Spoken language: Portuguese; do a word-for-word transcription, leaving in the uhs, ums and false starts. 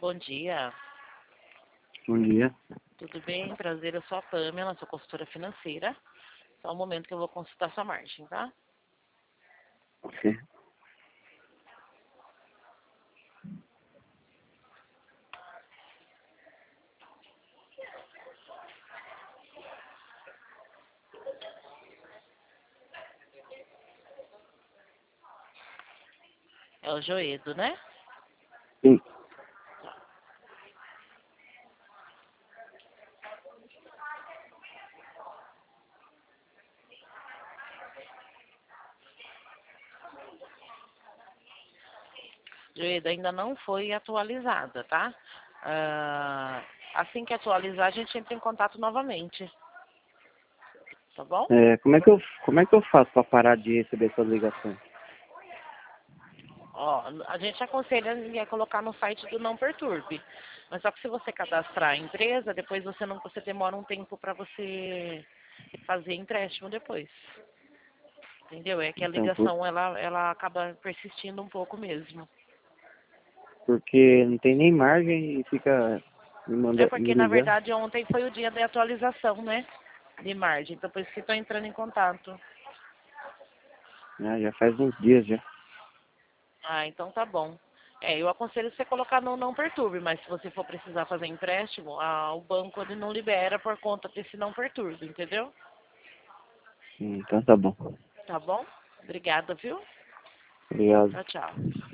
Bom dia. Bom dia. Tudo bem? Prazer, eu sou a Pamela, sou consultora financeira. Só um momento que eu vou consultar sua margem, tá? Ok. É o Joedo, né? Sim. Joedo, ainda não foi atualizada, tá? Ah, assim que atualizar, a gente entra em contato novamente. Tá bom? É, como é que eu, como é que eu faço para parar de receber essas ligações? Ó, a gente aconselha a colocar no site do Não Perturbe. Mas só que se você cadastrar a empresa, depois você não você demora um tempo para você fazer empréstimo depois. Entendeu? É que a Então, por, ligação ela, ela acaba persistindo um pouco mesmo. porque não tem nem margem e fica me, É manda, me porque na ligando. verdade ontem foi o dia da atualização, né? De margem. Então por isso que estou entrando em contato. Ah, já faz uns dias já. Ah, então tá bom. É, eu aconselho você colocar no Não Perturbe, mas se você for precisar fazer empréstimo, ah, o banco ele não libera por conta desse Não Perturbe, entendeu? Hum, Então tá bom. Tá bom? Obrigada, viu? Obrigado. Tchau, tchau.